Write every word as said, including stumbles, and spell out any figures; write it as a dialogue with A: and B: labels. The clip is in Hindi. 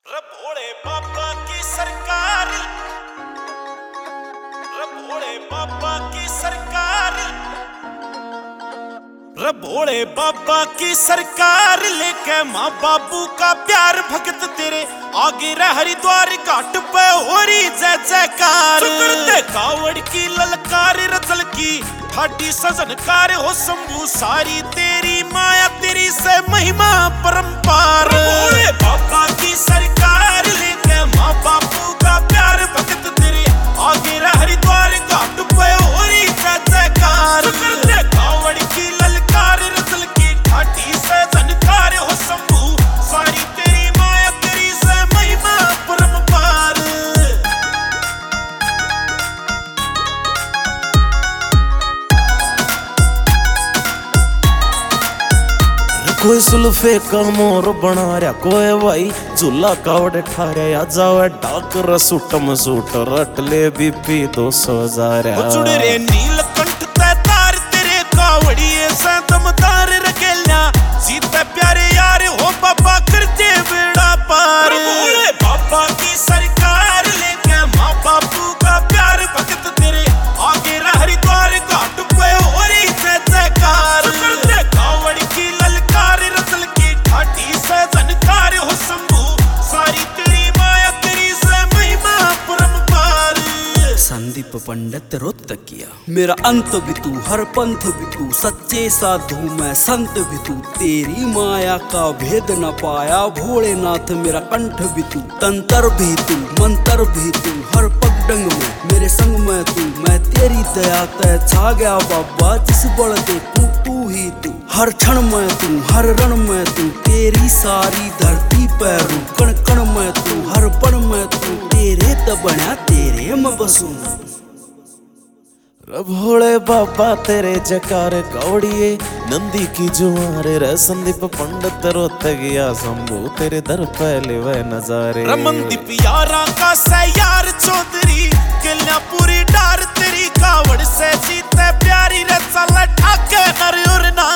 A: रे भोले बाबा की सरकार, रे भोले बाबा की सरकार, रे भोले बाबा की सरकार लेके माँ बाबू का प्यार भगत तेरे आगे रह हरिद्वार घाट पे हो रही जय जयकार। कावड़ की ललकार रचल की ठाडी सजनकार हो शंभू सारी तेरी माया तेरी से महिमा परंपार। भोले बाबा की सरकार लेके माँ बापू का प्यार भगत तेरे आगे रह हरिद्वार घाट पे हो रही जय जयकार। कावड़ की ललकार रचल की ठाडी सजनकार हो शंभू सारी तेरी माया तेरी से महिमा परंपार।
B: कोई सुल्फे का मोर बना रहा कोई भाई झूला कावड़ ठारे या जावे डाकर सूटम सूट रट ले बीपी दो सौ हजार
A: जुड़ रे नीलकंठ ते तार तेरे कावड़िए से दमदार रखेल्या सीते प्यारे यार हो बाबा करते बेड़ा पार। भोले बाबा की सरकार लेके माँ बापू का प्यार भगत तेरे आगे रह हरिद्वार घाट पे हो रही जय जयकार। कावड़ की ललकार रचल की ठाठी से जनकार हो शंभू सारी तेरी माया तेरी से महिमा परंपार।
C: संदीप पंडित रोहतकिया मेरा अंत भी तू हर पंथ भी तू सच्चे साधु मैं संत भी तू तेरी माया का भेद न पाया भोलेनाथ मेरा कंठ भी तू तंत्र भी तू मंत्र भी तू हर पगडंग में मेरे संग में तू मैं तेरी दया तय छा गया बाबा जिस बल देखूं तू ही तू हर क्षण में तू हर रण में तू तेरी सारी धरती पैरू कण कण में तू हर पल में तू तेरे तबण्या तेरे में बसूं।
B: भोले बाबा तेरे जकार कौड़िए नंदी की जुआर रे संदीप पंडित रोहतकिया शंभू तेरे दर पहले वह नजारे।
A: रमनदीप यारा का सयार चौधरी किल्या पूरी डार तेरी कावड़ से जीते प्यारी रे चल ठाके नर और ना